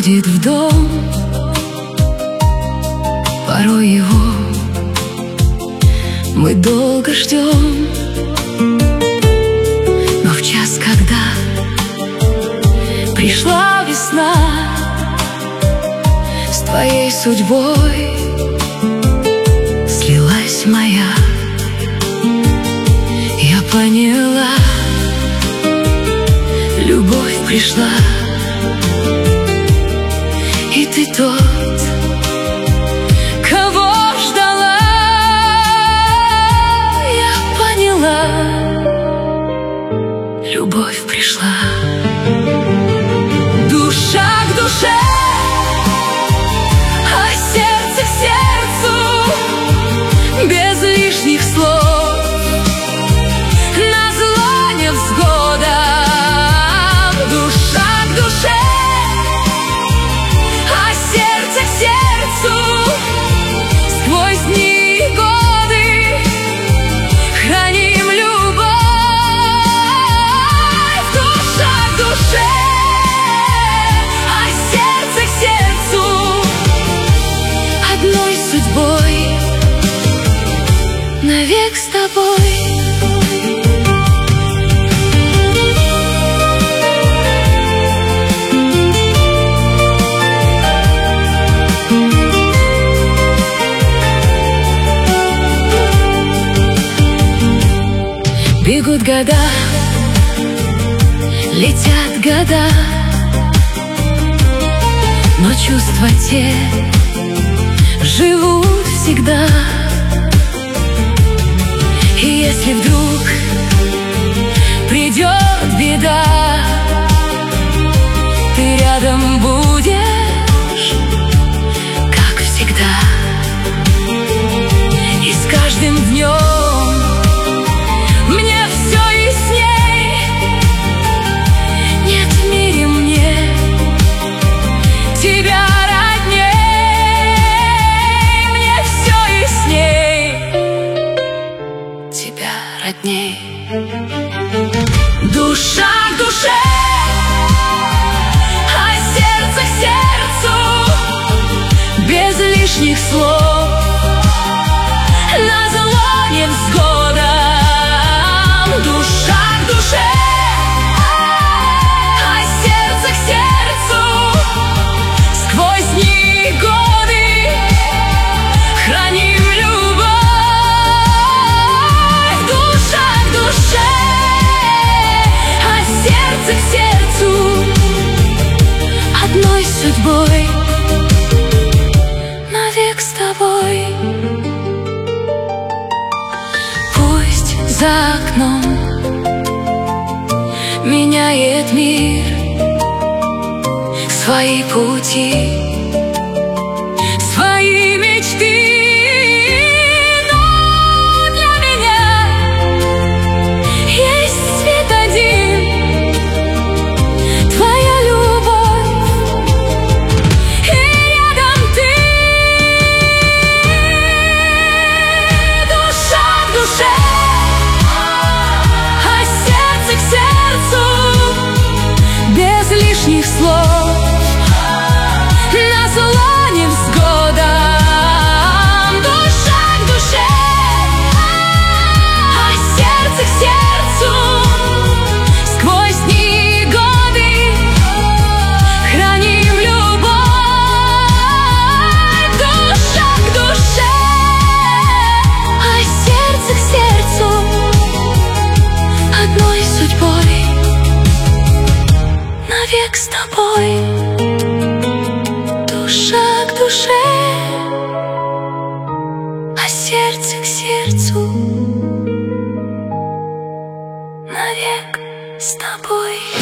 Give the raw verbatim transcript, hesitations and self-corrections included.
приходит в дом, порой его мы долго ждем. Но в час, когда пришла весна с твоей судьбой, слилась моя, я поняла, любовь пришла. И ты тот, кого ждала, я поняла, любовь пришла. Душа к душе, а сердце к сердцу, без лишних слов, назло невзгодам. Душа к душе, сквозь дни и годы храним любовь. Душа к душе, а сердце к сердцу, одной судьбой, навек с тобой. Бегут года, летят года, но чувства те живут всегда. И если вдруг придет беда, ты рядом будешь, как всегда. И с каждым днем родней. Душа к душе, а сердце к сердцу, без лишних слов, назло невзгодам. Душа к душе, а сердце к сердцу, сквозь дни и годы храним любовь. Сердце к сердцу, одной судьбой, навек с тобой. Пусть за окном меняет мир свои пути, свои мечты. Лишних слов, назло невзгодам. Душа к душе, а сердце к сердцу, сквозь дни и годы храним любовь. Душа к душе, а сердце к сердцу, одной судьбой, навек с тобой. Душа к душе, а сердце к сердцу, навек с тобой.